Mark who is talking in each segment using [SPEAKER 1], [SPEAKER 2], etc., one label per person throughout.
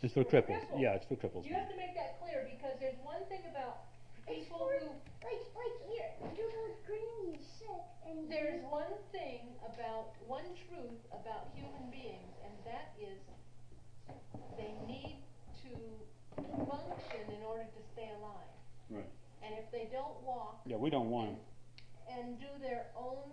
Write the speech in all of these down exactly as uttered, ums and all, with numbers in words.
[SPEAKER 1] Just for
[SPEAKER 2] For
[SPEAKER 1] cripples.
[SPEAKER 2] cripples.
[SPEAKER 1] Yeah, it's for cripples.
[SPEAKER 2] You have to make that clear, because there's one thing about
[SPEAKER 3] It's
[SPEAKER 2] people
[SPEAKER 3] for,
[SPEAKER 2] who,
[SPEAKER 3] like, like here, you have granny sick, and
[SPEAKER 2] there's one thing about, one truth about human beings, and that is they need to function in order to stay alive.
[SPEAKER 1] Right.
[SPEAKER 2] And if they don't walk
[SPEAKER 1] Yeah, we don't want them.
[SPEAKER 2] and do their own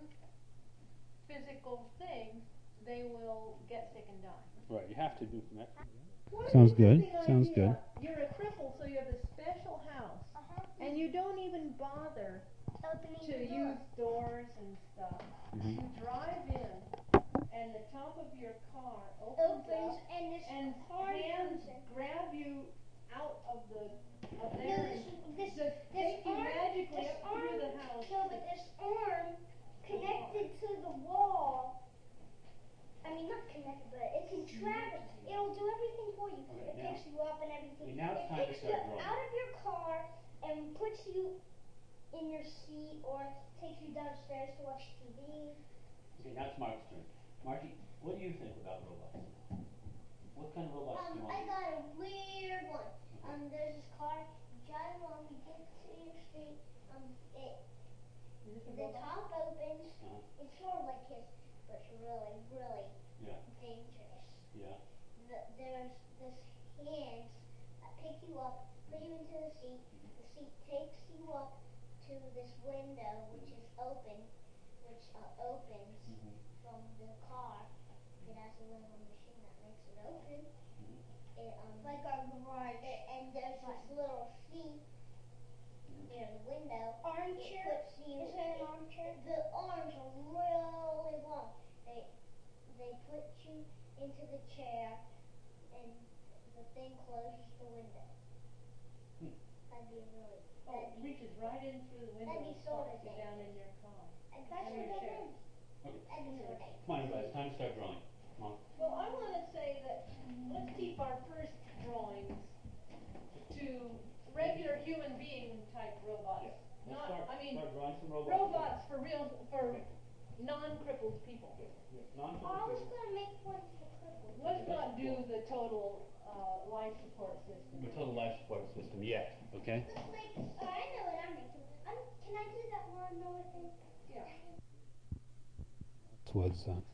[SPEAKER 2] physical thing, they will get sick and die.
[SPEAKER 1] Right, you have to do that.
[SPEAKER 2] What
[SPEAKER 1] Sounds
[SPEAKER 2] an
[SPEAKER 1] good,
[SPEAKER 2] interesting
[SPEAKER 1] sounds
[SPEAKER 2] idea.
[SPEAKER 1] good.
[SPEAKER 2] You're a cripple, so you have a special house,
[SPEAKER 3] uh-huh.
[SPEAKER 2] and you don't even bother
[SPEAKER 3] Opening
[SPEAKER 2] to
[SPEAKER 3] the door.
[SPEAKER 2] use doors and stuff.
[SPEAKER 1] Mhm.
[SPEAKER 2] You drive in, and the top of your car opens,
[SPEAKER 3] Opens,
[SPEAKER 2] up,
[SPEAKER 3] and this
[SPEAKER 2] and
[SPEAKER 3] car
[SPEAKER 2] hands
[SPEAKER 3] comes in.
[SPEAKER 2] grab you out of the of
[SPEAKER 3] No,
[SPEAKER 2] there
[SPEAKER 3] this,
[SPEAKER 2] and
[SPEAKER 3] this,
[SPEAKER 2] just
[SPEAKER 3] this
[SPEAKER 2] take you
[SPEAKER 3] arm,
[SPEAKER 2] magically
[SPEAKER 3] this
[SPEAKER 2] up
[SPEAKER 3] arm,
[SPEAKER 2] through the house.
[SPEAKER 3] no, but this arm connected to the wall. I mean, not connected, but it can travel. It'll do everything for you.
[SPEAKER 1] Right,
[SPEAKER 3] it
[SPEAKER 1] now-
[SPEAKER 3] picks you up and everything.
[SPEAKER 1] Okay, now it's
[SPEAKER 3] it
[SPEAKER 1] time to
[SPEAKER 3] picks
[SPEAKER 1] start
[SPEAKER 3] you
[SPEAKER 1] drawing.
[SPEAKER 3] out of your car and puts you in your seat, or takes you downstairs to watch T V.
[SPEAKER 1] Okay, now it's Mark's turn. Marky, what do you think about robots? What kind of robots do you
[SPEAKER 3] Um,
[SPEAKER 1] want?
[SPEAKER 3] I got a weird one. Um, there's this car, you drive along, you get to your street, um, it,
[SPEAKER 2] Is this a
[SPEAKER 3] the
[SPEAKER 2] robot?
[SPEAKER 3] top opens,
[SPEAKER 1] Uh-huh.
[SPEAKER 3] it's sort of like his, but it's really, really
[SPEAKER 1] Yeah,
[SPEAKER 3] dangerous.
[SPEAKER 1] yeah.
[SPEAKER 3] The, there's this hands that pick you up, put you into the seat, the seat takes you up to this window, which is open, which uh, opens
[SPEAKER 1] Mhm.
[SPEAKER 3] from the car. It has a little machine that makes it open.
[SPEAKER 1] Mhm.
[SPEAKER 3] It, um, like our garage. It, and there's this little seat near the window. Armchair? It puts you, is it an armchair? The arms are really long. They they put you into the chair, and the thing closes the window.
[SPEAKER 1] Hmm.
[SPEAKER 3] That'd be really.
[SPEAKER 2] Oh,
[SPEAKER 3] That'd
[SPEAKER 2] it
[SPEAKER 3] be,
[SPEAKER 2] reaches right in through the window
[SPEAKER 3] That'd be
[SPEAKER 2] and
[SPEAKER 3] sorta
[SPEAKER 2] pops you down in
[SPEAKER 3] dangerous.
[SPEAKER 2] your car.
[SPEAKER 3] that's
[SPEAKER 2] And
[SPEAKER 3] what
[SPEAKER 2] your
[SPEAKER 3] that
[SPEAKER 2] chair.
[SPEAKER 3] is.
[SPEAKER 1] Okay,
[SPEAKER 3] That'd be sort of.
[SPEAKER 1] come on, everybody, it's time to start drawing. Come on.
[SPEAKER 2] Well, I want to say that let's keep our first drawings to regular human being type robots.
[SPEAKER 1] Yeah. Let's
[SPEAKER 2] Not,
[SPEAKER 1] start,
[SPEAKER 2] I mean,
[SPEAKER 1] start drawing some robots.
[SPEAKER 2] robots for real, for
[SPEAKER 1] Okay.
[SPEAKER 2] non-crippled people.
[SPEAKER 1] Yeah,
[SPEAKER 3] Oh, I was
[SPEAKER 1] non-crippled
[SPEAKER 3] gonna make one for cripples.
[SPEAKER 2] Let's not do the total uh, life support system.
[SPEAKER 1] The total life support system yet, okay?
[SPEAKER 3] Let's make, oh, I know what I'm making. I'm, can I do that one more thing?
[SPEAKER 2] Yeah.
[SPEAKER 1] Was uh,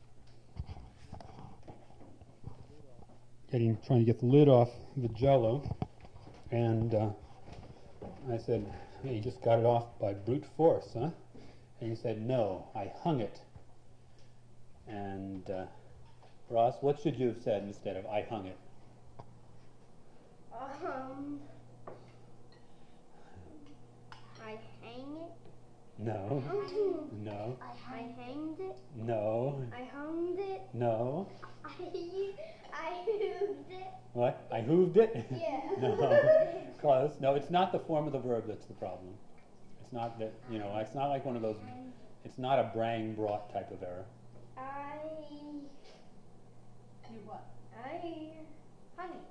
[SPEAKER 1] getting trying to get the lid off the Jello, and uh, I said, "Hey, you just got it off by brute force, huh?" And he said, "No, I hung it." And uh, Ross, what should you have said instead of "I hung it"?
[SPEAKER 3] Um, I hang it.
[SPEAKER 1] No, no,
[SPEAKER 3] I hanged it.
[SPEAKER 1] no,
[SPEAKER 3] I hung it.
[SPEAKER 1] no.
[SPEAKER 3] I I moved it.
[SPEAKER 1] What? I hooved it?
[SPEAKER 3] Yeah.
[SPEAKER 1] No, close. No, it's not the form of the verb that's the problem. It's not that, you know, it's not like one of those, it's not a brang brought type of error.
[SPEAKER 3] I
[SPEAKER 2] Do what?
[SPEAKER 3] I hung it.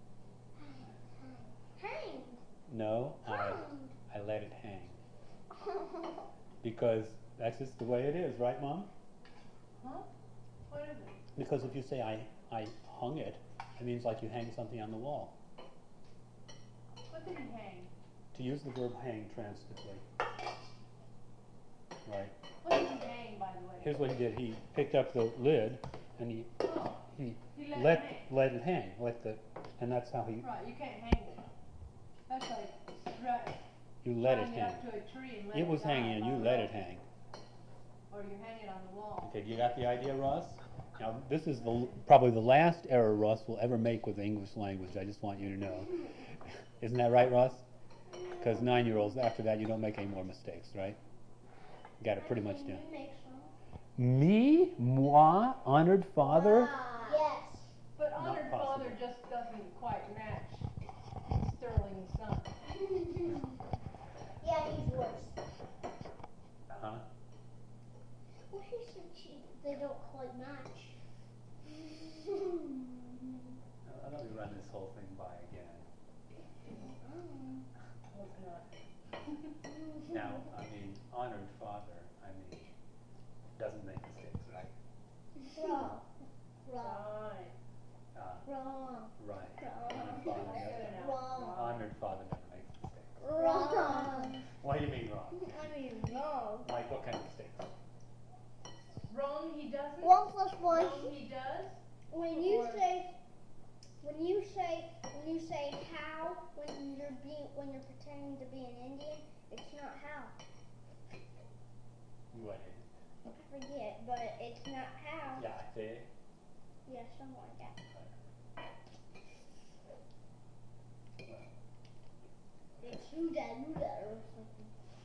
[SPEAKER 3] Hanged.
[SPEAKER 1] No, I,
[SPEAKER 3] Hung.
[SPEAKER 1] I let it hang. Because that's just the way it is, right, Mom?
[SPEAKER 2] Huh? What is it?
[SPEAKER 1] Because if you say I, I hung it, it means like you hang something on the wall.
[SPEAKER 2] What did he hang?
[SPEAKER 1] To use the verb hang transitively. Right.
[SPEAKER 2] What did he hang, by the way?
[SPEAKER 1] Here's what he did. He picked up the lid and he
[SPEAKER 2] Oh,
[SPEAKER 1] he
[SPEAKER 2] he let,
[SPEAKER 1] let
[SPEAKER 2] it hang.
[SPEAKER 1] let it hang. Let the and that's how he
[SPEAKER 2] Right, you can't hang it. That's like strut.
[SPEAKER 1] you let it
[SPEAKER 2] tying
[SPEAKER 1] hang.
[SPEAKER 2] up to a tree and let
[SPEAKER 1] It was
[SPEAKER 2] die
[SPEAKER 1] hanging and
[SPEAKER 2] by
[SPEAKER 1] you
[SPEAKER 2] the
[SPEAKER 1] let
[SPEAKER 2] rope.
[SPEAKER 1] it hang.
[SPEAKER 2] Or you hang it on the wall.
[SPEAKER 1] Okay, you got the idea, Ross? Now, this is the, probably the last error Ross will ever make with the English language. I just want you to know. Isn't that right, Ross? Because nine-year-olds, after that, you don't make any more mistakes, right? You got it pretty much down.
[SPEAKER 3] You make some.
[SPEAKER 1] Me? Moi? Honored father?
[SPEAKER 3] Yes.
[SPEAKER 2] But
[SPEAKER 1] Not
[SPEAKER 2] honored
[SPEAKER 1] possible.
[SPEAKER 2] father just doesn't quite match sterling son.
[SPEAKER 3] Yeah, he's worse.
[SPEAKER 1] Uh-huh.
[SPEAKER 3] Well, he's so cheap. They don't quite match.
[SPEAKER 1] Now, let me run this whole thing by again.
[SPEAKER 2] Hope not.
[SPEAKER 1] Now, I mean, honored father, I mean, doesn't make mistakes, right?
[SPEAKER 3] Wrong. Wrong.
[SPEAKER 2] Right.
[SPEAKER 1] Uh,
[SPEAKER 3] Wrong.
[SPEAKER 1] right.
[SPEAKER 3] Wrong. one.
[SPEAKER 2] No, he does.
[SPEAKER 3] When you
[SPEAKER 2] Or-
[SPEAKER 3] say, when you say, when you say how, when you're being, when you're pretending to be an Indian, it's not how.
[SPEAKER 1] What?
[SPEAKER 3] I forget, but it's not how.
[SPEAKER 1] Yeah, see?
[SPEAKER 3] Yeah, something like that. It's who that, who that, or something.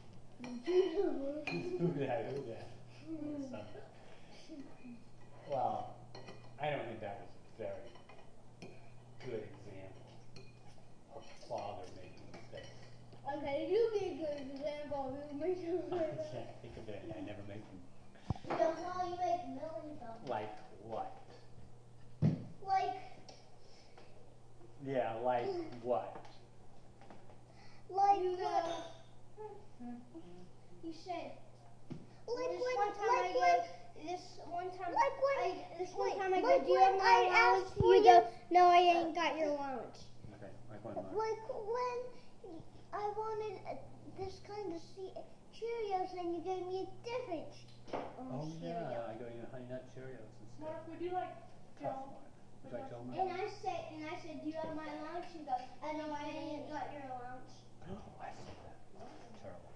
[SPEAKER 1] Who that? Who that? Something. Well, I don't think that was a very good example of father making mistakes.
[SPEAKER 3] Okay, you be a good example of who makes a
[SPEAKER 1] I
[SPEAKER 3] mistake.
[SPEAKER 1] can't think of it. I never make them.
[SPEAKER 3] That's how you make millions of them.
[SPEAKER 1] Like what?
[SPEAKER 3] Like,
[SPEAKER 1] Yeah, like what?
[SPEAKER 3] like, you, uh, you said, like this
[SPEAKER 4] when-
[SPEAKER 3] one time
[SPEAKER 4] like
[SPEAKER 3] I go,
[SPEAKER 4] when-
[SPEAKER 3] this one time,
[SPEAKER 4] like when-
[SPEAKER 3] I, this one
[SPEAKER 4] like-
[SPEAKER 3] time I
[SPEAKER 4] like
[SPEAKER 3] go, do you
[SPEAKER 4] when
[SPEAKER 3] have my
[SPEAKER 4] I
[SPEAKER 3] allowance?
[SPEAKER 4] asked for
[SPEAKER 3] You
[SPEAKER 4] you-
[SPEAKER 3] go, no, I ain't got your allowance.
[SPEAKER 1] Okay, like what? Mark?
[SPEAKER 4] Like when I wanted uh, this kind of ce- Cheerios and you gave me a different um,
[SPEAKER 1] Oh
[SPEAKER 4] cereal.
[SPEAKER 1] yeah, I got you honey nut Cheerios instead.
[SPEAKER 2] Mark, would you like
[SPEAKER 1] Tough
[SPEAKER 2] Joe?
[SPEAKER 1] one. Would you like Joe,
[SPEAKER 3] And
[SPEAKER 1] Mark?
[SPEAKER 3] I said, and I said, do you have my allowance? You go, I know I ain't got your allowance.
[SPEAKER 1] I said that. Terrible.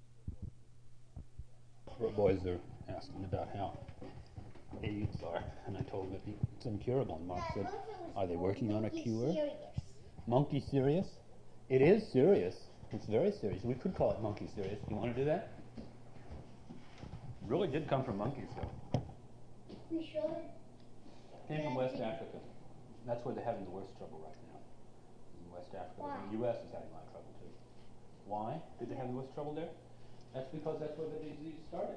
[SPEAKER 1] Boys are asking about how AIDS are, and I told them that it's incurable. And Mark said, "Are they working on a cure?" Monkey serious? It is serious. It's very serious. We could call it monkey serious. Do you want to do that? Really did come from monkeys, though.
[SPEAKER 3] We should.
[SPEAKER 1] Came from West Africa. That's where they're having the worst trouble right now. In West Africa.
[SPEAKER 3] Why?
[SPEAKER 1] The U S is having a lot of trouble too. Why did they have the worst trouble there? That's because that's where the disease started.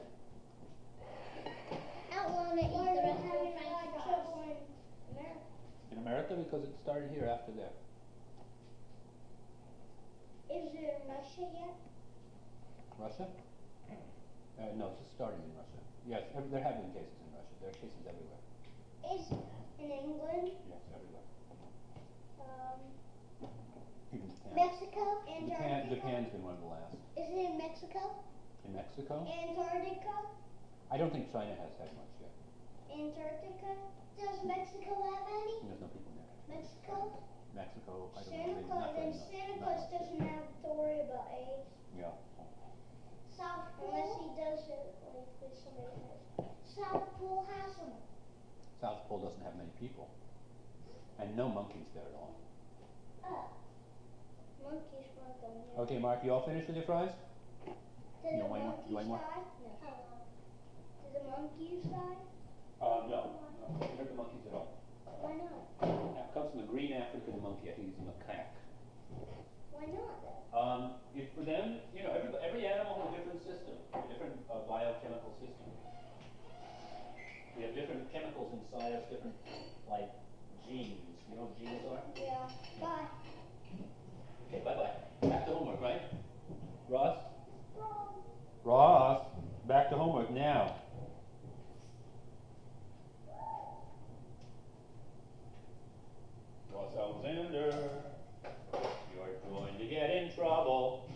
[SPEAKER 3] I want to eat the rest of the French fries.
[SPEAKER 1] In America, because it started here after there.
[SPEAKER 3] Is it in Russia yet?
[SPEAKER 1] Russia? Uh, no, it's just starting in Russia. Yes, ev- there have been cases in Russia. There are cases everywhere.
[SPEAKER 3] Is in England,
[SPEAKER 1] Yes, everywhere.
[SPEAKER 3] um,
[SPEAKER 1] Even Japan.
[SPEAKER 3] Mexico,
[SPEAKER 1] Japan,
[SPEAKER 3] Antarctica?
[SPEAKER 1] Japan's been one of the last.
[SPEAKER 3] Is it in Mexico?
[SPEAKER 1] In Mexico?
[SPEAKER 3] Antarctica?
[SPEAKER 1] I don't think China has had much yet.
[SPEAKER 3] Antarctica? Does Mexico have any?
[SPEAKER 1] There's no people there.
[SPEAKER 3] Mexico?
[SPEAKER 1] Mexico, I don't
[SPEAKER 3] Santa
[SPEAKER 1] know.
[SPEAKER 3] Claus,
[SPEAKER 1] Not very
[SPEAKER 3] and
[SPEAKER 1] much.
[SPEAKER 3] Santa
[SPEAKER 1] Not
[SPEAKER 3] Claus
[SPEAKER 1] much
[SPEAKER 3] doesn't
[SPEAKER 1] yet.
[SPEAKER 3] have to worry about AIDS.
[SPEAKER 1] Yeah.
[SPEAKER 3] South Pole? Unless he does it like with somebody has. South Pole has them.
[SPEAKER 1] South Pole doesn't have many people. And no monkeys there at all.
[SPEAKER 3] Oh. Monkeys want them. Yeah.
[SPEAKER 1] Okay, Mark, you all finished with your fries?
[SPEAKER 3] Did
[SPEAKER 1] You
[SPEAKER 3] the
[SPEAKER 1] want more? You want
[SPEAKER 3] monkeys
[SPEAKER 1] more?
[SPEAKER 3] die? No. Did the monkeys die?
[SPEAKER 1] Uh, no. No, don't hurt the monkeys at all.
[SPEAKER 3] Why not?
[SPEAKER 1] That comes from the green African monkey. I think he's a macaque.
[SPEAKER 3] Why not then?
[SPEAKER 1] Um, if for them, you know, every, every animal has a different system, a different uh, biochemical system. We have different chemicals inside us, different, like, genes. You know what genes are?
[SPEAKER 3] Yeah. Bye.
[SPEAKER 1] Okay, bye-bye. Back to homework, right? Ross?
[SPEAKER 3] Wrong.
[SPEAKER 1] Ross, back to homework now. Ross Alexander, you're going to get in trouble.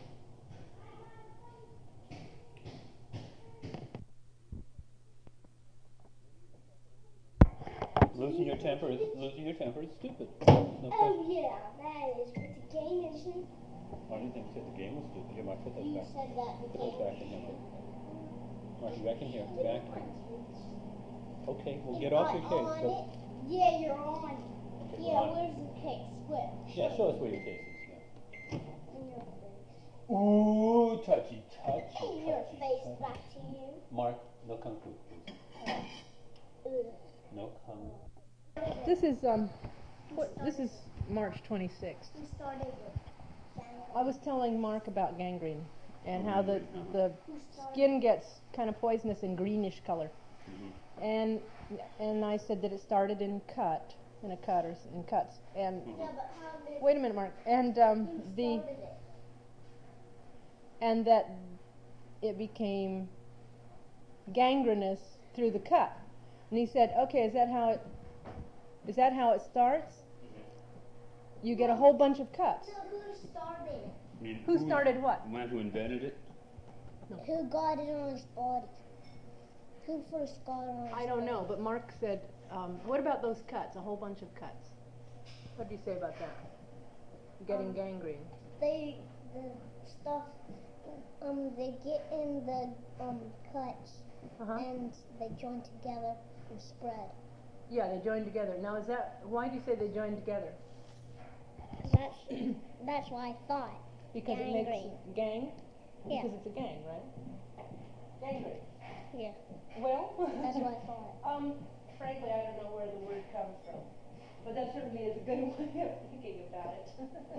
[SPEAKER 1] Losing your temper is losing your temper is stupid. No question.
[SPEAKER 3] Oh yeah, that is. But the game isn't.
[SPEAKER 1] I didn't think you said the game was stupid. Here, Mark, put those
[SPEAKER 3] You
[SPEAKER 1] back.
[SPEAKER 3] said that the
[SPEAKER 1] Put
[SPEAKER 3] game
[SPEAKER 1] those back in here, Mark. Mark, you back in here. Back. Okay, well, get
[SPEAKER 3] Am
[SPEAKER 1] off
[SPEAKER 3] I
[SPEAKER 1] your case.
[SPEAKER 3] on
[SPEAKER 1] Go-
[SPEAKER 3] it? Yeah, you're on.
[SPEAKER 1] Okay,
[SPEAKER 3] Yeah,
[SPEAKER 1] we're on.
[SPEAKER 3] where's the case? Where?
[SPEAKER 1] Yeah, show us where your case is. Yeah.
[SPEAKER 3] In your face.
[SPEAKER 1] Ooh, touchy, touchy,
[SPEAKER 3] In your
[SPEAKER 1] touchy,
[SPEAKER 3] face,
[SPEAKER 1] touchy.
[SPEAKER 3] back to you.
[SPEAKER 1] Mark, no kung fu, please.
[SPEAKER 3] Ugh.
[SPEAKER 1] No kung.
[SPEAKER 5] This is um, what, this is March twenty-sixth.
[SPEAKER 3] Who started it? Daniel.
[SPEAKER 5] I was telling Mark about gangrene and how the the
[SPEAKER 3] Who started
[SPEAKER 5] skin gets kind of poisonous and greenish color,
[SPEAKER 1] Mhm.
[SPEAKER 5] and and I said that it started in cut, in a cut or s- in cuts, and
[SPEAKER 3] Yeah, but how did?
[SPEAKER 5] wait a minute, Mark, and um,
[SPEAKER 3] Who
[SPEAKER 5] the
[SPEAKER 3] started it?
[SPEAKER 5] and that it became gangrenous through the cut, and he said, okay, is that how it is that how it starts? You get a whole bunch of cuts.
[SPEAKER 3] So who started it?
[SPEAKER 1] I mean,
[SPEAKER 5] Who started what?
[SPEAKER 1] The man who invented it?
[SPEAKER 3] Who got it on his body? Who
[SPEAKER 4] first got on?
[SPEAKER 5] I don't know, but Mark said, um, what about those cuts? A whole bunch of cuts. What do you say about that? Getting
[SPEAKER 4] Um,
[SPEAKER 5] gangrene.
[SPEAKER 4] They, the stuff, um, they get in the um cuts
[SPEAKER 5] Uh-huh.
[SPEAKER 4] and they join together and spread.
[SPEAKER 5] Yeah, they join together. Now, is that, why do you say they join together?
[SPEAKER 4] That's that's what I thought.
[SPEAKER 5] Because it
[SPEAKER 4] Gangrene.
[SPEAKER 5] makes gang?
[SPEAKER 4] Yeah.
[SPEAKER 5] Because it's a gang, right? Gangrene.
[SPEAKER 4] Yeah,
[SPEAKER 5] Well,
[SPEAKER 4] that's what I thought.
[SPEAKER 5] um, frankly, I don't know where the word comes from, but that certainly is a good way of thinking about it.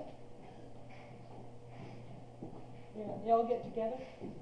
[SPEAKER 5] Yeah, y'all get together?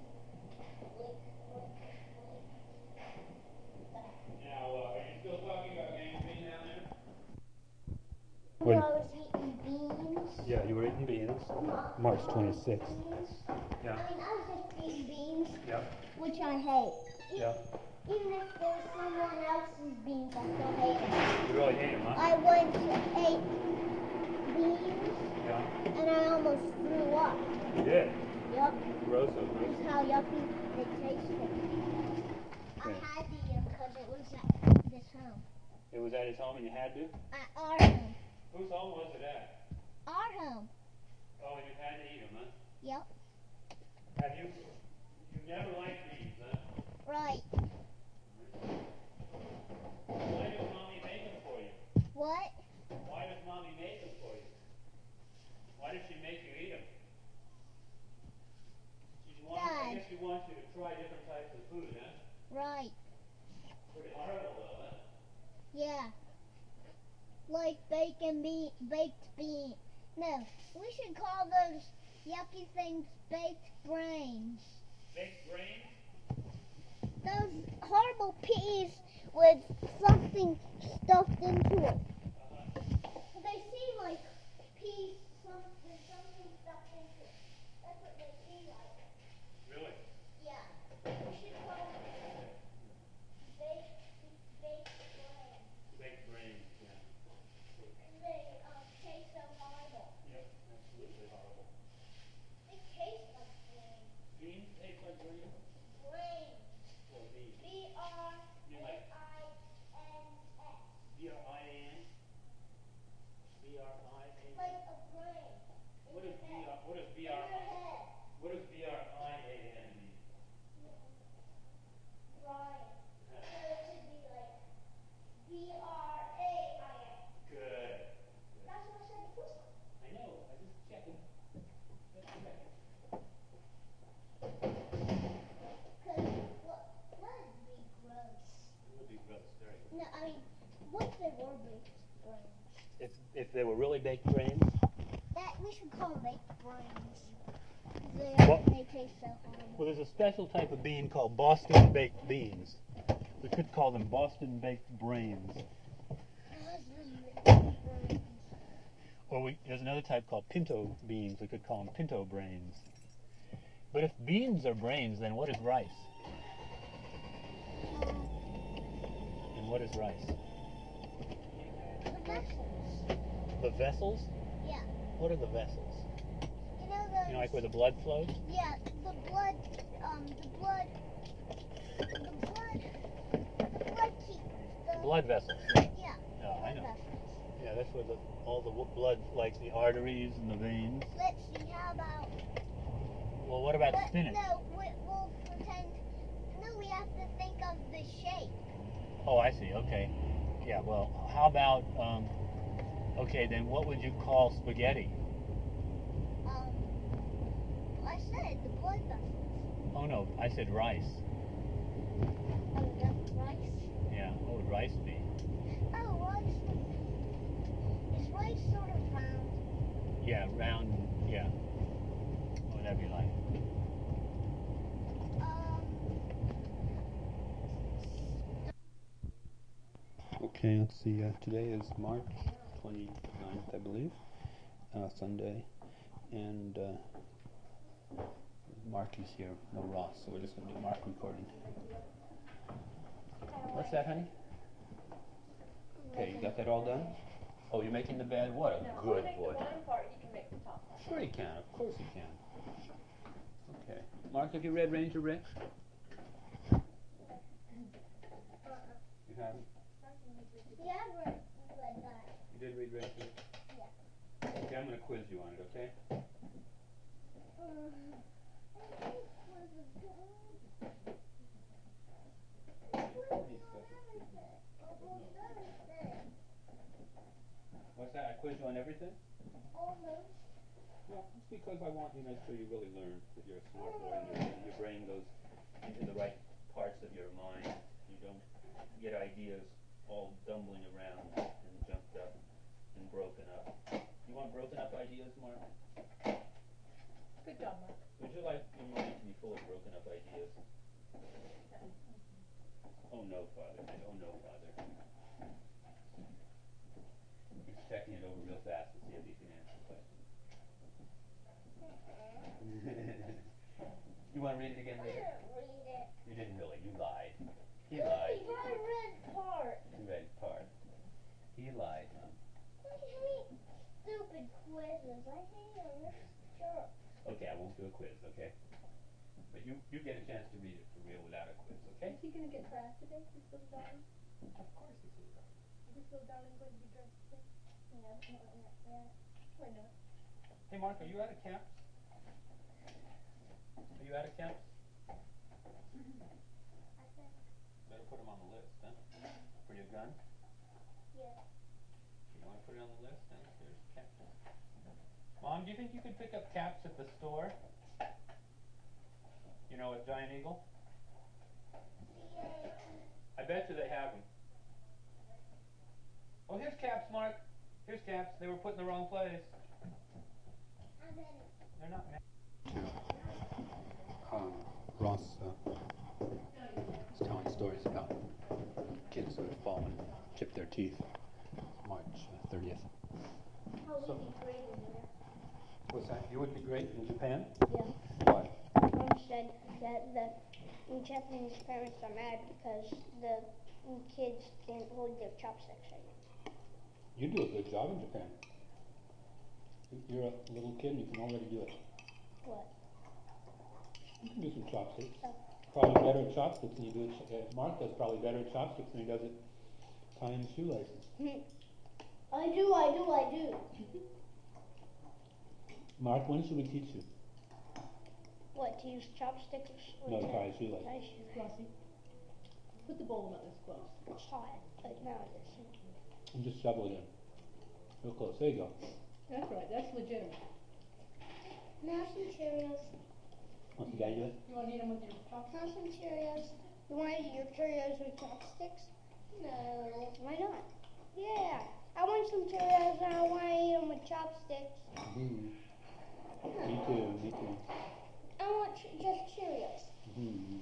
[SPEAKER 1] Now, uh, are you still talking about gangrene down there?
[SPEAKER 4] When I was eating beans.
[SPEAKER 1] Yeah, you were eating beans.
[SPEAKER 4] Ma-
[SPEAKER 1] March
[SPEAKER 4] Ma-
[SPEAKER 1] twenty-sixth.
[SPEAKER 4] beans.
[SPEAKER 1] Yeah.
[SPEAKER 4] I mean, I was just eating beans,
[SPEAKER 1] Yeah.
[SPEAKER 4] which I hate. E-
[SPEAKER 1] Yeah.
[SPEAKER 4] Even if there's someone else's beans, I still hate them.
[SPEAKER 1] You really hate them, huh?
[SPEAKER 4] I once ate beans
[SPEAKER 1] Yeah.
[SPEAKER 4] and I almost threw up.
[SPEAKER 1] You did.
[SPEAKER 4] Yup,
[SPEAKER 1] Gross, so
[SPEAKER 4] this
[SPEAKER 1] gross.
[SPEAKER 4] is how yucky they tasted. I
[SPEAKER 1] Okay.
[SPEAKER 4] had to eat them because it was at this home.
[SPEAKER 1] It was at his home and you had to?
[SPEAKER 4] At our home.
[SPEAKER 1] Whose home was it at?
[SPEAKER 4] Our home.
[SPEAKER 1] Oh, and you had to eat them, huh?
[SPEAKER 4] Yep.
[SPEAKER 1] Have you, you never liked beans, huh?
[SPEAKER 4] Right.
[SPEAKER 1] Why does Mommy make them for you?
[SPEAKER 4] What?
[SPEAKER 1] Why does Mommy make them for you? Why does she make you eat them? She wants, I
[SPEAKER 4] Dad.
[SPEAKER 1] guess she wants you to try different types of food, huh?
[SPEAKER 4] Right.
[SPEAKER 1] Pretty horrible though, huh?
[SPEAKER 4] Yeah. Like bacon bean, baked bean. No, we should call those yucky things baked brains.
[SPEAKER 1] Baked brains?
[SPEAKER 4] Those horrible peas with something stuffed into it.
[SPEAKER 1] Uh-huh.
[SPEAKER 4] They seem like peas, something, something stuffed into it. That's what they seem like.
[SPEAKER 1] Really?
[SPEAKER 4] Yeah. We should call them baked, baked brains.
[SPEAKER 1] Baked brains, yeah.
[SPEAKER 4] And they um, taste so horrible.
[SPEAKER 1] Yep, absolutely horrible.
[SPEAKER 4] They taste like brains.
[SPEAKER 1] Beans taste like brains?
[SPEAKER 4] Brains.
[SPEAKER 1] Or beans?
[SPEAKER 4] B R
[SPEAKER 1] You
[SPEAKER 4] A
[SPEAKER 1] like
[SPEAKER 4] I N S.
[SPEAKER 1] B R I A N? B R I A N?
[SPEAKER 4] Like a brain. in
[SPEAKER 1] What
[SPEAKER 4] your
[SPEAKER 1] is B
[SPEAKER 4] head.
[SPEAKER 1] R, what is B
[SPEAKER 4] In
[SPEAKER 1] R,
[SPEAKER 4] your head.
[SPEAKER 1] what does B R I A N mean?
[SPEAKER 4] Brian. So it should be like B R A I N.
[SPEAKER 1] Good.
[SPEAKER 4] That's what I said the first time.
[SPEAKER 1] I know, I just checking. Just checking.
[SPEAKER 4] Because what, that would be gross.
[SPEAKER 1] It would be gross, very.
[SPEAKER 4] No, I mean, what if they were baked brains?
[SPEAKER 1] If, if they were really baked brains,
[SPEAKER 4] That, we should call them baked brains. They,
[SPEAKER 1] What?
[SPEAKER 4] they taste so horrible.
[SPEAKER 1] well, there's a special type of bean called Boston baked beans. We could call them Boston baked brains. Or we, there's another type called pinto beans. We could call them pinto brains. But if beans are brains, then what is rice? And what is rice?
[SPEAKER 4] The vessels.
[SPEAKER 1] The vessels?
[SPEAKER 4] Yeah.
[SPEAKER 1] What are the vessels?
[SPEAKER 4] You know those.
[SPEAKER 1] You know, like where the blood flows?
[SPEAKER 4] Yeah, the blood, um, the blood, the blood, the blood keepers. The,
[SPEAKER 1] Blood vessels.
[SPEAKER 4] Yeah.
[SPEAKER 1] Yeah, I
[SPEAKER 4] blood
[SPEAKER 1] know.
[SPEAKER 4] vessels.
[SPEAKER 1] Yeah, that's where the, all the w- blood, like the arteries and the veins.
[SPEAKER 4] Let's see, how about.
[SPEAKER 1] Well, what about
[SPEAKER 4] Let-
[SPEAKER 1] spinach?
[SPEAKER 4] No, we, we'll pretend. No, we have to think of the shape.
[SPEAKER 1] Oh, I see. Okay. Yeah. Well, how about? Um, okay, then what would you call spaghetti?
[SPEAKER 4] Um, I said the blood vessels.
[SPEAKER 1] Oh no, I said rice.
[SPEAKER 4] Oh, that's rice.
[SPEAKER 1] Yeah. What would rice be?
[SPEAKER 4] Oh, rice would be. Is rice sort of round?
[SPEAKER 1] Yeah, round. Yeah. What would that be like?
[SPEAKER 4] Um,
[SPEAKER 1] Okay, let's see. Uh, today is March twenty-ninth, I believe, uh, Sunday, and uh, Mark is here, no Ross, so we're just going to do Mark recording. What's that, honey? Okay, you got that all done? Oh, you're making the bed? What a good boy.
[SPEAKER 5] part, you can make the top.
[SPEAKER 1] Sure he can, of course he can. Okay. Mark, have you read Ranger Rick? have?
[SPEAKER 3] Yeah, I've read, read that.
[SPEAKER 1] You did read Red Teeth?
[SPEAKER 3] Yeah.
[SPEAKER 1] Okay, I'm gonna quiz you on it, okay?
[SPEAKER 3] Um, I think it was a good. Almost everything.
[SPEAKER 1] What's that? I quiz you on everything?
[SPEAKER 3] Almost.
[SPEAKER 1] Yeah, it's because I want you to make sure you really learn, that you're a smart boy and your, your brain goes into the right parts of your mind. You don't get ideas all dumbling around and jumped up and broken up. You want broken up ideas, Mark?
[SPEAKER 5] Good job, Mark.
[SPEAKER 1] Would you like your mind to be full of broken up ideas? Oh no, Father. Oh no, Father. He's checking it over real fast to see if he can answer the question. You want to read it again
[SPEAKER 3] I
[SPEAKER 1] later?
[SPEAKER 3] didn't read it.
[SPEAKER 1] You didn't really. You lied. He lied.
[SPEAKER 3] I read part.
[SPEAKER 1] You read part. He lied, huh?
[SPEAKER 3] I hate stupid quizzes. I hate them. They're jerk.
[SPEAKER 1] Okay, I won't do a quiz, okay? But you, you get a chance to read it for real without a quiz, okay?
[SPEAKER 5] Is he going to get dressed today, this little darling?
[SPEAKER 1] Of course he's a little.
[SPEAKER 5] Is this little darling going to be dressed today?
[SPEAKER 3] No, not yet.
[SPEAKER 5] Why not?
[SPEAKER 1] Hey, Mark, are you out of caps? Are you out of caps?
[SPEAKER 3] I think,
[SPEAKER 1] Better put them on the list, huh? For your gun?
[SPEAKER 3] yeah.
[SPEAKER 1] You want to put it on the list? Then here's caps. Mom, do you think you could pick up caps at the store? You know, at Giant Eagle? I bet you they have them. Oh, here's caps, Mark. Here's caps. They were put in the wrong place.
[SPEAKER 3] I'm ready.
[SPEAKER 1] They're not meant to. Um, Ross uh, was telling stories about kids who had fallen, chipped their teeth. March uh, thirtieth.
[SPEAKER 3] How would
[SPEAKER 1] So-
[SPEAKER 3] be great in there?
[SPEAKER 1] What's that? You would be great in Japan?
[SPEAKER 3] Yeah.
[SPEAKER 1] Why?
[SPEAKER 3] Mom said that the Japanese parents are mad because the kids can't hold their chopsticks right now.
[SPEAKER 1] You do a good job in Japan. You're a little kid and you can already do it.
[SPEAKER 3] What?
[SPEAKER 1] You can do some chopsticks.
[SPEAKER 3] Oh.
[SPEAKER 1] Probably better at chopsticks than you do at, uh, Mark does probably better at chopsticks than he does at tying shoelaces.
[SPEAKER 3] I do, I do, I do.
[SPEAKER 1] Mark, when should we teach you?
[SPEAKER 3] What, to use chopsticks or
[SPEAKER 1] No,
[SPEAKER 3] to
[SPEAKER 1] tie shoelaces.
[SPEAKER 3] tie shoelaces?
[SPEAKER 5] Flossie, put the bowl not this close.
[SPEAKER 3] It's hot, but now it isn't.
[SPEAKER 1] And just shovel it in. Real close. There you go.
[SPEAKER 5] That's right, that's legitimate.
[SPEAKER 3] Now some Cheerios.
[SPEAKER 1] Want the guy do it?
[SPEAKER 5] You want to eat them with your chopsticks?
[SPEAKER 3] Now some Cheerios. You want to eat your Cheerios with chopsticks? No. Why not? Yeah. I want some Cheerios and I want to eat them with chopsticks.
[SPEAKER 1] Mm-hmm. Me too, me too.
[SPEAKER 3] I want ch- just Cheerios.
[SPEAKER 1] Mm-hmm.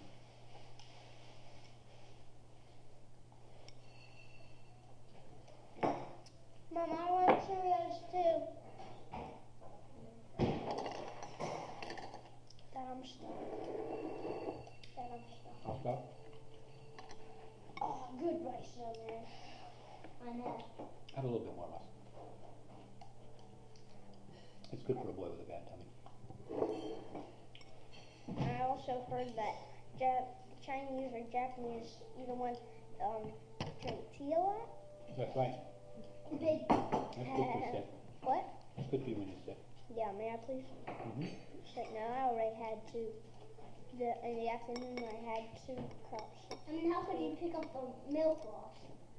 [SPEAKER 3] Mom, I want Cheerios too. Dad, I'm stuck. Dad, I'm stuck.
[SPEAKER 1] I'll stop.
[SPEAKER 3] Oh, good rice on there. I know.
[SPEAKER 1] Add a little bit more, Ross. It's good for a boy with a bad tummy.
[SPEAKER 3] I also heard that Jap- Chinese or Japanese, either one, um, drink tea a lot.
[SPEAKER 1] That's right.
[SPEAKER 3] They
[SPEAKER 1] That's good for
[SPEAKER 3] have,
[SPEAKER 1] sick.
[SPEAKER 3] what?
[SPEAKER 1] It's good for you when you're sick.
[SPEAKER 3] Yeah, may I please?
[SPEAKER 1] Mm-hmm.
[SPEAKER 3] So now I already had two. The, in the afternoon I had two cups. I mean, how could you pick up the milk off?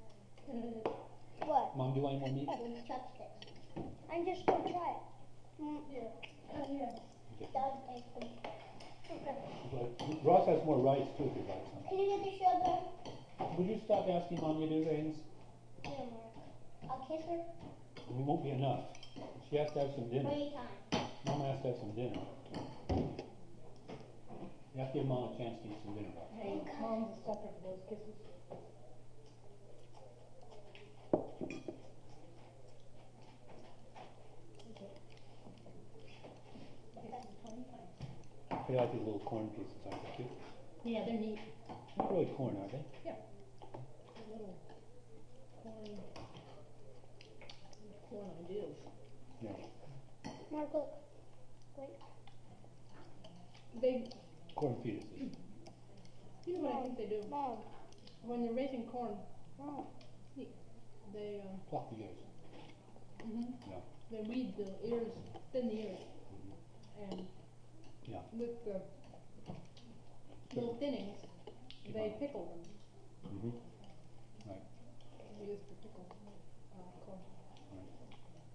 [SPEAKER 3] What?
[SPEAKER 1] Mom, do you want any more meat?
[SPEAKER 3] With chopsticks. I'm just gonna try it. Mm.
[SPEAKER 5] Yeah. Oh, yeah.
[SPEAKER 1] Okay.
[SPEAKER 3] Does make them. Okay.
[SPEAKER 1] But Ross has more rice too if you'd like some.
[SPEAKER 3] Can you get the sugar?
[SPEAKER 1] Would you stop asking Mom to do things?
[SPEAKER 3] Yeah, Mark. I'll kiss her
[SPEAKER 1] It won't be enough. She has to have some dinner.
[SPEAKER 3] three times.
[SPEAKER 1] Mom has to have some dinner. You have to give Mom a chance to eat some dinner.
[SPEAKER 5] Hey, Mom's a sucker for those kisses.
[SPEAKER 1] They like these little corn pieces, aren't they, too?
[SPEAKER 5] Yeah, they're neat.
[SPEAKER 1] Not really corn, are they?
[SPEAKER 5] Yeah. Little corn, corn ideas.
[SPEAKER 1] Yeah.
[SPEAKER 3] Mark, look. Wait.
[SPEAKER 5] They,
[SPEAKER 1] Corn fetuses.
[SPEAKER 5] you know what I think they do?
[SPEAKER 3] Mom.
[SPEAKER 5] When they're raising corn, Oh, neat. They, um,
[SPEAKER 1] Pluck the ears.
[SPEAKER 5] mhm.
[SPEAKER 1] Yeah.
[SPEAKER 5] They weed the ears, thin the ears, and
[SPEAKER 1] Yeah.
[SPEAKER 5] with the little thinnings, they pickle them.
[SPEAKER 1] Mm-hmm. Right.
[SPEAKER 5] They use for pickle, uh, corn.
[SPEAKER 1] Right.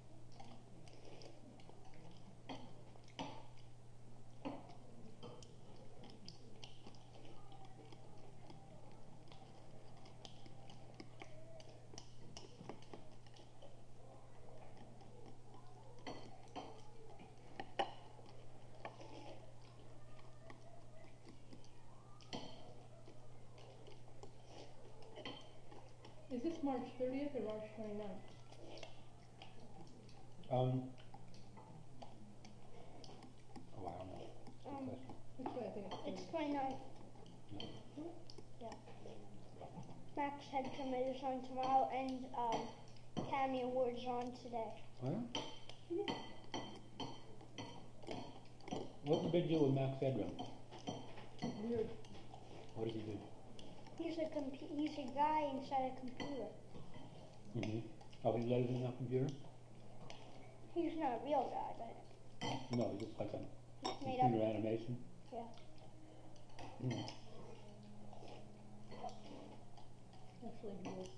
[SPEAKER 5] Is this March thirtieth or March twenty-ninth?
[SPEAKER 1] Um. Oh, I don't know. Good
[SPEAKER 3] Um,
[SPEAKER 1] question.
[SPEAKER 5] That's what I think it's
[SPEAKER 3] It's
[SPEAKER 5] thirty.
[SPEAKER 3] twenty-nine.
[SPEAKER 1] No.
[SPEAKER 3] Yeah. Max had tomatoes on tomorrow and um, Academy Awards on today.
[SPEAKER 1] Oh, yeah? What's the big deal with Max Headroom?
[SPEAKER 5] Weird.
[SPEAKER 1] What does he do?
[SPEAKER 3] He's a compu- he's a guy inside a computer.
[SPEAKER 1] Mm-hmm. Oh, he lives in a computer?
[SPEAKER 3] He's not a real guy, but
[SPEAKER 1] No, he's just like a
[SPEAKER 3] he's made
[SPEAKER 1] computer
[SPEAKER 3] up.
[SPEAKER 1] animation.
[SPEAKER 3] Yeah.
[SPEAKER 1] Mm.
[SPEAKER 5] Actually, he was.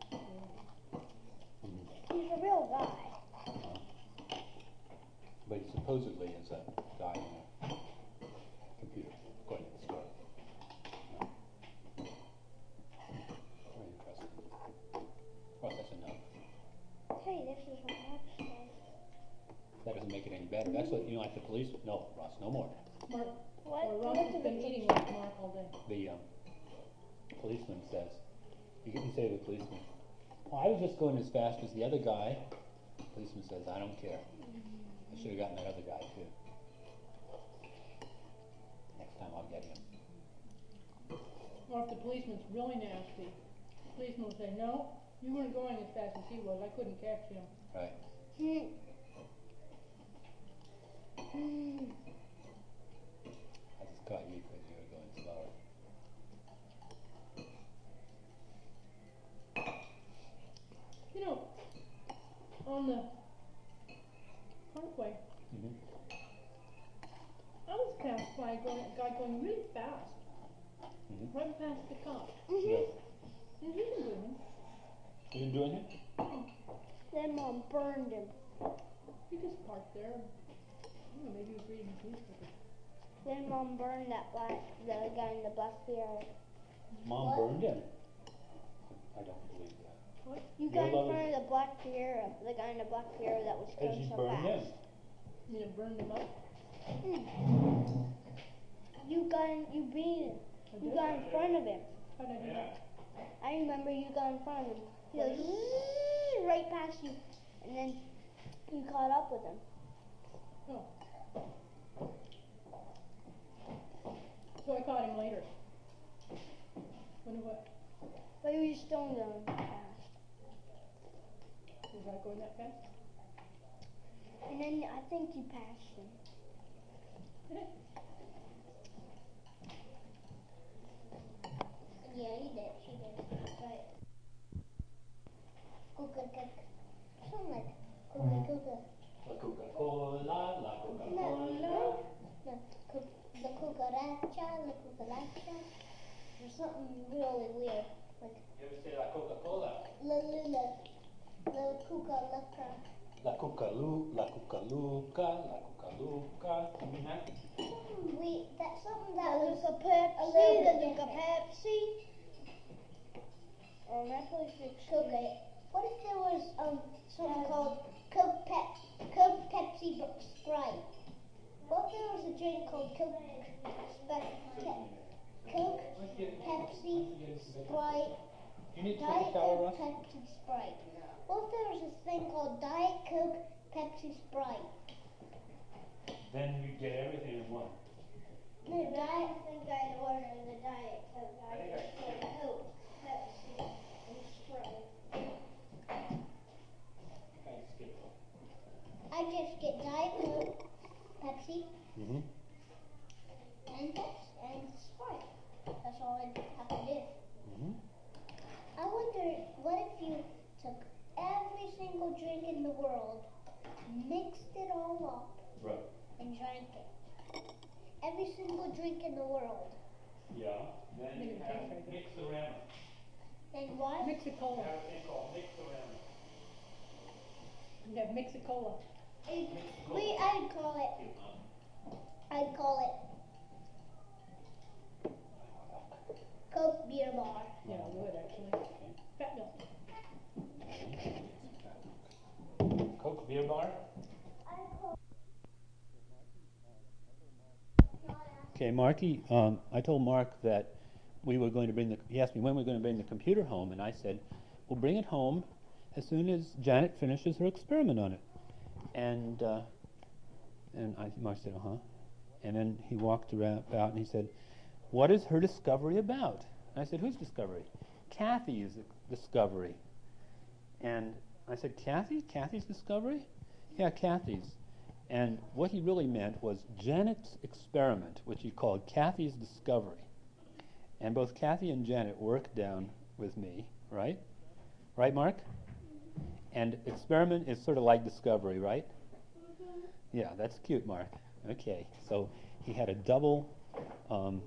[SPEAKER 1] Mm-hmm.
[SPEAKER 3] He's a real guy.
[SPEAKER 1] But he supposedly is a guy in a computer, according to the story. No. Very interesting. Well, that's enough.
[SPEAKER 3] Hey, this is what Max says.
[SPEAKER 1] That doesn't make it any better. That's what, you know, like the police, no, Ross, no more.
[SPEAKER 5] Mark,
[SPEAKER 3] What?
[SPEAKER 5] or Ross
[SPEAKER 3] Look
[SPEAKER 5] has
[SPEAKER 3] at
[SPEAKER 5] been
[SPEAKER 3] the
[SPEAKER 5] eating
[SPEAKER 3] picture.
[SPEAKER 5] with Mark all day.
[SPEAKER 1] The um, policeman says, you can say to the policeman, well, I was just going as fast as the other guy. The policeman says, I don't care. I should have gotten that other guy too. Next time I'll get him.
[SPEAKER 5] Or if the policeman's really nasty, the policeman will say, no, you weren't going as fast as he was, I couldn't catch him.
[SPEAKER 1] Right.
[SPEAKER 3] Hmm. Hmm.
[SPEAKER 1] I just caught you because you were going slower.
[SPEAKER 5] You know, on the parkway,
[SPEAKER 1] Mm-hmm.
[SPEAKER 5] I was passed by a going, a guy going really fast,
[SPEAKER 1] Mm-hmm.
[SPEAKER 5] right past the cop.
[SPEAKER 1] Yeah.
[SPEAKER 5] And he didn't do anything.
[SPEAKER 1] You been doing it?
[SPEAKER 3] Then Mom burned him.
[SPEAKER 5] He just parked there. I don't know, maybe he was reading his newspaper.
[SPEAKER 3] Then Mom burned that black, the guy in the black beard.
[SPEAKER 1] Mom
[SPEAKER 3] What?
[SPEAKER 1] burned him. I don't believe that.
[SPEAKER 5] What?
[SPEAKER 3] You
[SPEAKER 1] Your
[SPEAKER 3] got in
[SPEAKER 1] love
[SPEAKER 3] front
[SPEAKER 1] is-
[SPEAKER 3] of the black bear, the guy in the black bear that was
[SPEAKER 1] Because
[SPEAKER 3] going
[SPEAKER 1] you
[SPEAKER 3] so
[SPEAKER 1] burned him.
[SPEAKER 3] fast.
[SPEAKER 5] You know, burned him up?
[SPEAKER 3] Mm. You got in, you beat him.
[SPEAKER 5] I
[SPEAKER 3] You
[SPEAKER 5] did?
[SPEAKER 3] got in front of him.
[SPEAKER 5] How'd I do that?
[SPEAKER 3] I remember you got in front of him. He goes "Zzz," right past you, and then you caught up with him.
[SPEAKER 5] Oh. So I caught him later. Wonder what?
[SPEAKER 3] But you were still going fast.
[SPEAKER 5] Was I going that fast?
[SPEAKER 3] And then I think you passed him. Yeah, he did. She did. Right. Coca Coca. Something like Coca Coca.
[SPEAKER 1] La Coca-Cola, la Coca-Cola.
[SPEAKER 3] No, no. No. Co- the cucaracha, la cucaracha. There's something really weird. Like
[SPEAKER 1] You ever say la Coca-Cola?
[SPEAKER 3] la la la. La cucaracha.
[SPEAKER 1] La Cucalu, la Cucaluca, la Cucaluca. You mean that?
[SPEAKER 3] Something we that's something that was a Pepsi, the Luca Pepsi. Um, that place is Coke. What if there was um something called Coke Pep Coke Pepsi but Sprite? What if there was a drink called Coke Spe- Pe- Coke Pepsi Sprite
[SPEAKER 1] You need to take
[SPEAKER 3] Diet
[SPEAKER 1] a shower,
[SPEAKER 3] Coke
[SPEAKER 1] Russ?
[SPEAKER 3] Pepsi Sprite? What if there was a thing called Diet Coke Pepsi Sprite?
[SPEAKER 1] Then you get everything in one.
[SPEAKER 3] No, Diet. I think I'd order the Diet Coke. I just get Coke, Pepsi, and Sprite.
[SPEAKER 1] I skip.
[SPEAKER 3] I just get Diet Coke, Pepsi,
[SPEAKER 1] Mm-hmm.
[SPEAKER 3] and Pepsi, and Sprite. That's all I have to do.
[SPEAKER 1] Mm-hmm.
[SPEAKER 3] I wonder every single drink in the world.
[SPEAKER 1] Yeah. Then you have Mixorama.
[SPEAKER 3] And what?
[SPEAKER 5] Mix-a-cola.
[SPEAKER 1] You have a thing called Mixorama.
[SPEAKER 5] You have Mix-a-cola.
[SPEAKER 3] It, we, I'd call it. I'd call it Coke beer bar.
[SPEAKER 5] Yeah, I would actually. Fat milk.
[SPEAKER 1] Coke beer bar? Okay, Marky, um, I told Mark that we were going to bring the, he asked me when we were going to bring the computer home, and I said, we'll bring it home as soon as Janet finishes her experiment on it. And, uh, and I, Mark said, uh-huh. And then he walked around about and he said, what is her discovery about? And I said, whose discovery? Kathy's discovery. And I said, Kathy? Kathy's discovery? Yeah, Kathy's. And what he really meant was Janet's experiment, which he called Kathy's discovery. And both Kathy and Janet worked down with me, right? Right, Mark? And experiment is sort of like discovery, right?
[SPEAKER 3] Mm-hmm.
[SPEAKER 1] Yeah, that's cute, Mark. Okay, so he had a double, um,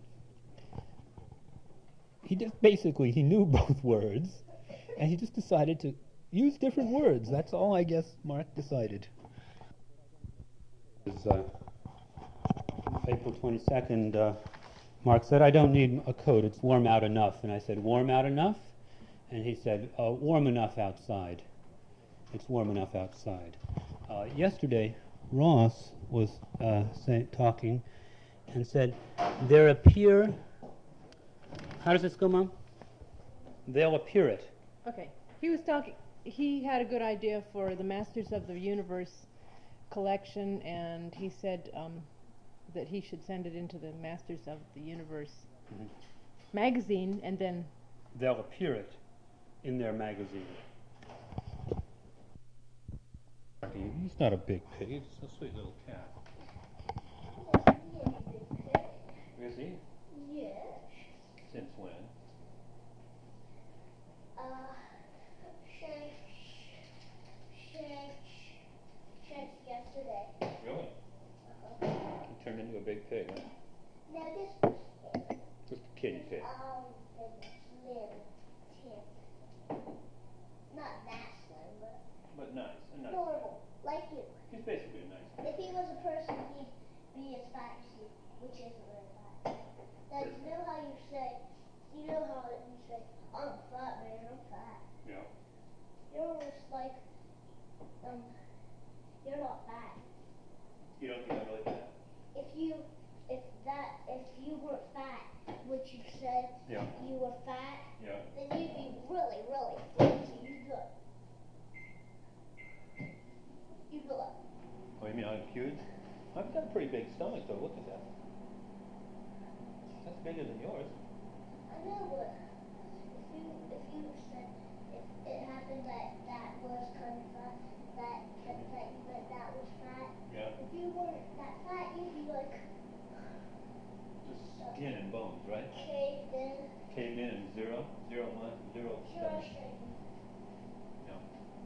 [SPEAKER 1] he just basically, he knew both words, and he just decided to use different words. That's all I guess Mark decided. It's, uh, April twenty-second, uh, Mark said, I don't need a coat, it's warm out enough. And I said, warm out enough? And he said, uh, warm enough outside. It's warm enough outside. Uh, yesterday, Ross was uh, say, talking and said, there appear, how does this go, Mom? They'll appear it.
[SPEAKER 5] Okay. He was talking, he had a good idea for the Masters of the Universe collection, and he said um, that he should send it into the Masters of the Universe
[SPEAKER 1] Mhm.
[SPEAKER 5] magazine, and then
[SPEAKER 1] They'll appear it in their magazine. He's not a big pig, he's a sweet little cat. Is he?
[SPEAKER 3] Yes.
[SPEAKER 1] Since when?
[SPEAKER 3] Uh, since, since, since yesterday.
[SPEAKER 1] Really?
[SPEAKER 3] Uh-huh.
[SPEAKER 1] He turned into a big pig, huh?
[SPEAKER 3] Now this was
[SPEAKER 1] Just a kitty pig.
[SPEAKER 3] um a slim tip. Not that slim, but
[SPEAKER 1] But nice, a nice
[SPEAKER 3] normal, like you.
[SPEAKER 1] He's basically a nice pig.
[SPEAKER 3] If he was a person, he'd be as fat as you, which isn't very fat. Now, you know how you say, you know how you say, I'm fat, man, I'm fat.
[SPEAKER 1] Yeah.
[SPEAKER 3] You're almost like, um, you're not fat.
[SPEAKER 1] You don't think I'm really fat?
[SPEAKER 3] If you, if that, if you weren't fat, which you said
[SPEAKER 1] Yeah.
[SPEAKER 3] you were fat,
[SPEAKER 1] Yeah.
[SPEAKER 3] then you'd be really, really flimsy. You'd look. You'd look.
[SPEAKER 1] Oh, you mean I'm huge? I've got a pretty big stomach, though. Look at that. That's bigger than yours.
[SPEAKER 3] I know, but if you, if you said, if it happened that that was kind of fat, that, that, that, that, that was fat,
[SPEAKER 1] Yeah.
[SPEAKER 3] if you weren't that fat, you'd be like,
[SPEAKER 1] Just skin and bones, right?
[SPEAKER 3] caved in.
[SPEAKER 1] Caved in and zero, zero lunch, zero
[SPEAKER 3] Zero
[SPEAKER 1] stomach.
[SPEAKER 3] strength.
[SPEAKER 1] Yeah.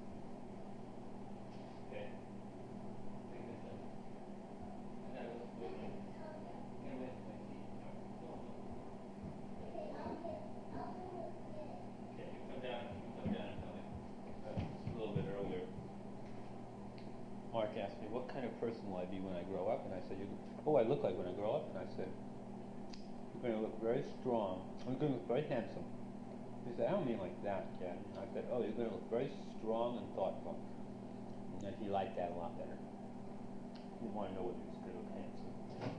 [SPEAKER 1] Okay. Take this down. I gotta go split my, get away from my feet. No, no.
[SPEAKER 3] Okay, I'll get, I'll do it again.
[SPEAKER 1] Okay, you come down, you come down and tell me. Uh, just a little bit earlier. Mark asked me, what kind of person will I be when I grow up? And I said, you, oh, I look like when I grow up? And I said, you're going to look very strong. You're going to look very handsome. He said, I don't mean like that, Dad. And I said, oh, you're going to look very strong and thoughtful. And he liked that a lot better. He didn't want to know whether he was going to look handsome.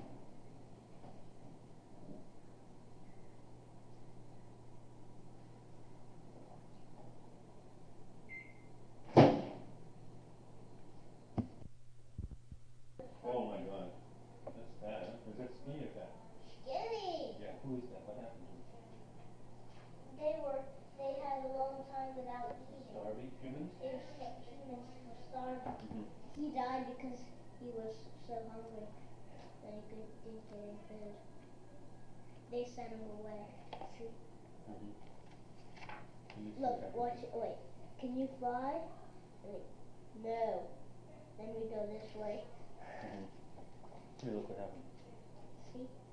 [SPEAKER 1] Oh my God. That's bad, huh? Is that skinny or fat?
[SPEAKER 3] Skinny.
[SPEAKER 1] Yeah. Who is that? What happened to him?
[SPEAKER 3] They were, they had a long time without eating.
[SPEAKER 1] Starving humans?
[SPEAKER 3] They were sta- humans were starving.
[SPEAKER 1] Mm-hmm.
[SPEAKER 3] He died because he was so hungry that he couldn't didn't get any food. They sent him away. See?
[SPEAKER 1] Mm-hmm.
[SPEAKER 3] Look, watch it. Wait, can you fly? Wait, no. Then we go this way.
[SPEAKER 1] Mm-hmm. Hey, look what happened.
[SPEAKER 3] See?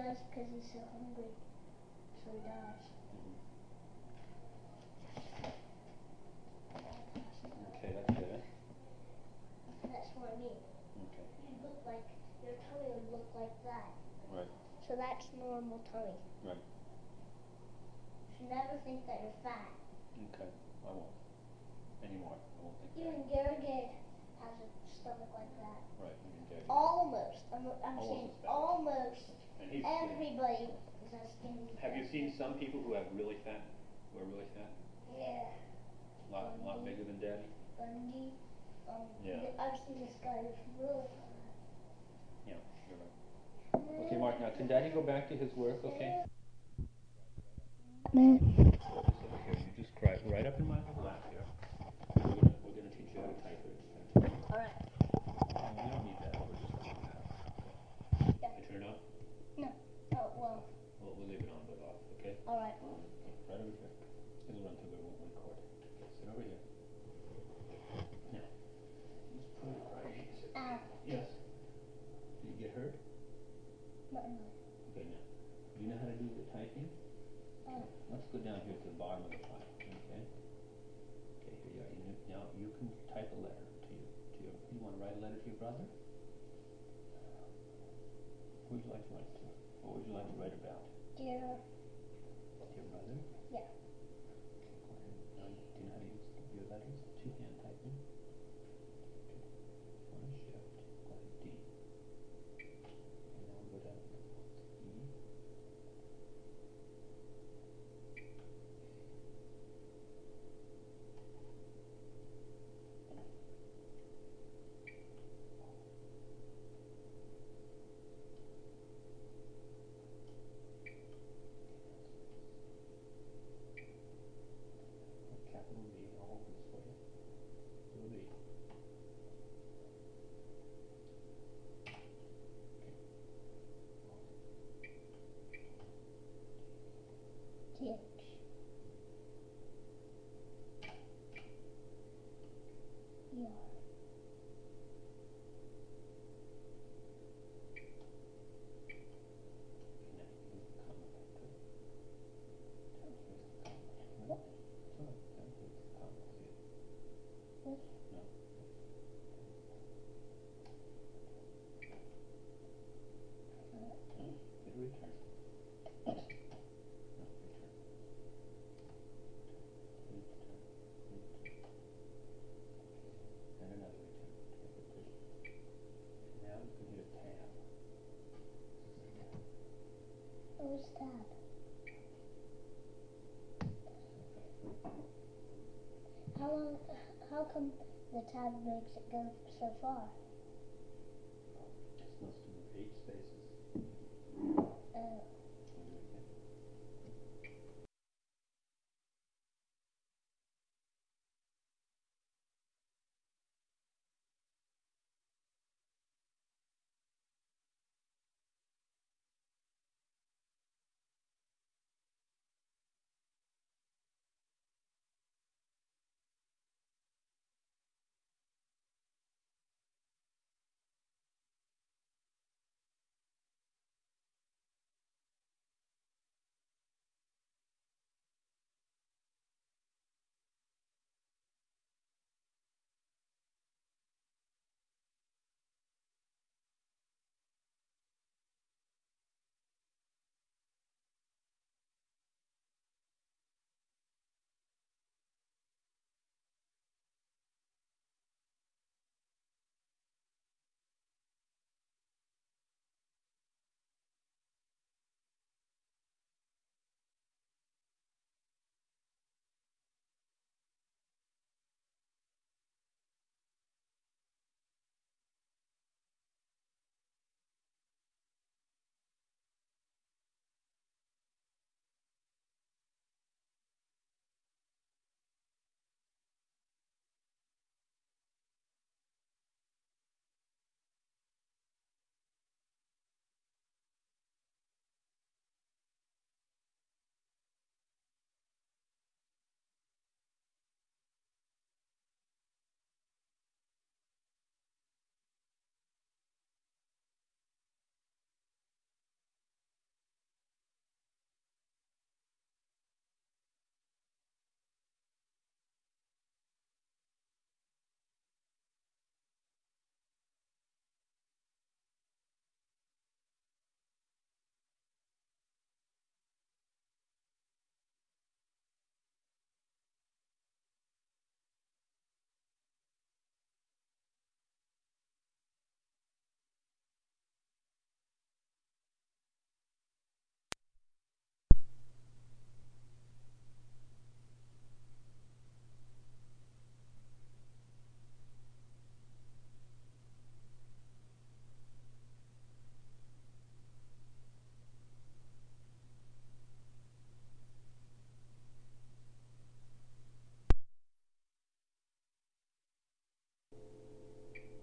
[SPEAKER 3] does because he's so hungry. So he does.
[SPEAKER 1] Okay, that's good.
[SPEAKER 3] That's what I mean.
[SPEAKER 1] Okay.
[SPEAKER 3] You look like, your tummy would look like that.
[SPEAKER 1] Right.
[SPEAKER 3] So that's normal tummy.
[SPEAKER 1] Right.
[SPEAKER 3] You should never think that you're fat.
[SPEAKER 1] Okay. I won't. Anymore. I won't think
[SPEAKER 3] Even
[SPEAKER 1] that.
[SPEAKER 3] Garrett has a stomach like that.
[SPEAKER 1] Right. Even Gary.
[SPEAKER 3] Almost. I'm, I'm
[SPEAKER 1] Almost
[SPEAKER 3] saying
[SPEAKER 1] as fat.
[SPEAKER 3] almost.
[SPEAKER 1] And he's skinny.
[SPEAKER 3] Everybody is as skinny.
[SPEAKER 1] Have you seen some people who have really fat, who are really fat?
[SPEAKER 3] Yeah.
[SPEAKER 1] A lot, a lot bigger than Daddy?
[SPEAKER 3] Bundy. Um,
[SPEAKER 1] Yeah.
[SPEAKER 3] th- I've seen this guy who's really fat.
[SPEAKER 1] Yeah, you're right. Okay, Mark, now can Daddy go back to his work, okay?
[SPEAKER 3] Man.
[SPEAKER 1] Just over here, you just cry right up in my lap here. We're gonna, we're gonna teach you how to type it.
[SPEAKER 3] Alright.
[SPEAKER 1] Um, you don't need that, we're just gonna do that. Okay.
[SPEAKER 3] Yeah.
[SPEAKER 1] Can I turn it on?
[SPEAKER 3] No. Oh, well.
[SPEAKER 1] Well, we'll leave it on, but off, okay?
[SPEAKER 3] Alright.
[SPEAKER 1] Right over here. It'll run through, but it won't record. Okay, sit over here. Now, just put it right here.
[SPEAKER 3] Ow.
[SPEAKER 1] Yes. Did you get hurt?
[SPEAKER 3] Not really.
[SPEAKER 1] Okay, now, you know how to do the typing?
[SPEAKER 3] Oh.
[SPEAKER 1] Let's go down here to the bottom of the file, okay? Okay, here you are. You, know- now, you can type a letter to your, to your, you wanna write a letter to your brother? Who would you like to write to? What would you like to write about?
[SPEAKER 3] Dear.
[SPEAKER 1] To your brother?
[SPEAKER 3] Yeah.
[SPEAKER 1] Go ahead. Now, do you know how to use your letters? Two-hand typing. One shift. Go ahead, D. And now go down. E. Capital B, I'll open this for you. Do a B.
[SPEAKER 3] T H. E R.
[SPEAKER 1] Now, use the comma back to it. Here's the comma. Right? That's all right. Then here's the comma. See it?
[SPEAKER 3] This.
[SPEAKER 1] No. Hit return. No, return. Return. Return. And another return. Repetition. And now you can hit a tab.
[SPEAKER 3] Where's tab? How long, how come the tab makes it go so far?